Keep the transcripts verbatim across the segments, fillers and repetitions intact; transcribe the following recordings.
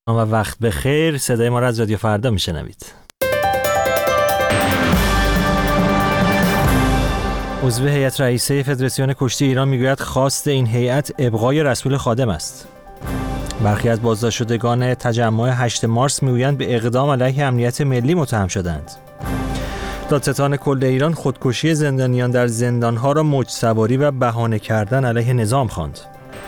و وقت بخیر. صدای ما را از رادیو فردا میشنوید. عضو هیئت رئیسه فدراسیون کشتی ایران میگوید خواست این هیئت ابقای رسول خادم است. برخی از بازداشت شدگان تجمع هشتم مارس میگویند به اقدام علیه امنیت ملی متهم شدند. دادستان کل ایران خودکشی زندانیان در زندانها را موج سواری و بهانه کردن علیه نظام خواند.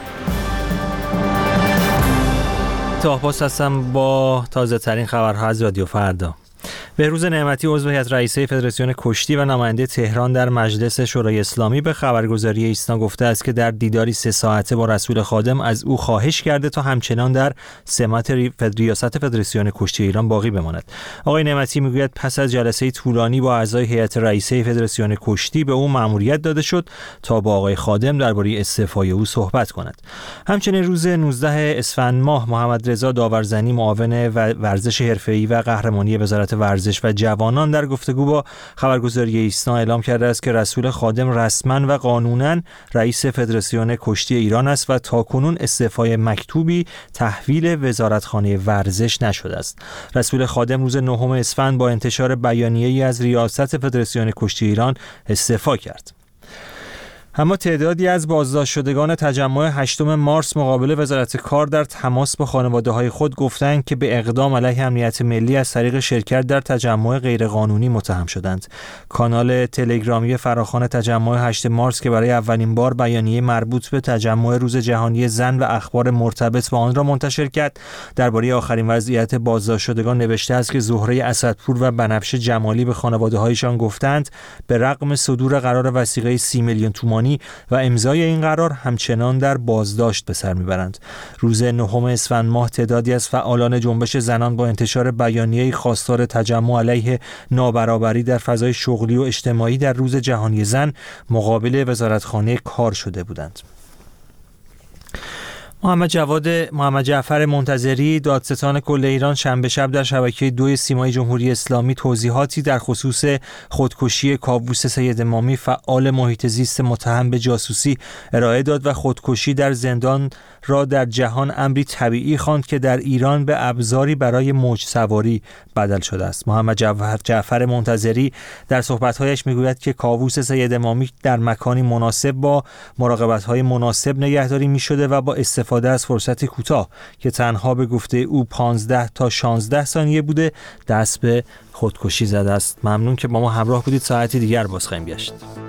تاهپاس هستم با تازه ترین خبرها از رادیو فردا. بهروز نعمتی عضو هیئت رئیسه فدراسیون کشتی و نماینده تهران در مجلس شورای اسلامی به خبرگزاری ایسنا گفته است که در دیداری سه ساعته با رسول خادم از او خواهش کرده تا همچنان در سمت ریاست فدراسیون کشتی ایران باقی بماند. آقای نعمتی میگوید پس از جلسه طولانی با اعضای هیئت رئیسه فدراسیون کشتی به او مأموریت داده شد تا با آقای خادم درباره استعفای او صحبت کند. همچنین روز نوزدهم اسفند ماه محمد رضا داورزنی معاون ورزش حرفه‌ای و قهرمانی وزارت ورزش و جوانان در گفتگو با خبرگزاری ایسنا اعلام کرده است که رسول خادم رسما و قانونا رئیس فدراسیون کشتی ایران است و تاکنون استعفای مکتوبی تحویل وزارتخانه ورزش نشده است. رسول خادم روز نهم اسفند با انتشار بیانیه‌ای از ریاست فدراسیون کشتی ایران استعفا کرد. اما تعدادی از بازداشت شدگان تجمع هشتم مارس مقابل وزارت کار در تماس با خانواده‌های خود گفتند که به اقدام علیه امنیت ملی از طریق شرکت در تجمع غیرقانونی متهم شدند. کانال تلگرامی فراخوان تجمع هشتم مارس که برای اولین بار بیانیه مربوط به تجمع روز جهانی زن و اخبار مرتبط با آن را منتشر کرد، درباره آخرین وضعیت بازداشت شدگان نوشته است که زهره اسدپور و بنفشه جمالی به خانواده‌هایشان گفتند به رغم صدور قرار وثیقه سی میلیون تومانی و امضای این قرار همچنان در بازداشت به سر میبرند. روز نهم اسفند ماه تعدادی از فعالان جنبش زنان با انتشار بیانیه‌ای خواستار تجمع علیه نابرابری در فضای شغلی و اجتماعی در روز جهانی زن مقابل وزارتخانه کار شده بودند. محمد جواد محمد جعفر منتظری دادستان کل ایران شنبه شب در شبکه دو سیمای جمهوری اسلامی توضیحاتی در خصوص خودکشی کاووس سید امامی فعال محیط زیست متهم به جاسوسی ارائه داد و خودکشی در زندان را در جهان امری طبیعی خواند که در ایران به ابزاری برای موج سواری بدل شده است. محمد جعفر منتظری در صحبت‌هایش میگوید که کاووس سید امامی در مکانی مناسب با مراقبت‌های مناسب نگهداری می‌شده و با استفاده از فرصت کوتاه که تنها به گفته او پانزده تا شانزده ثانیه بوده دست به خودکشی زده است. ممنون که با ما همراه بودید. ساعتی دیگر باز خواهیم گشت.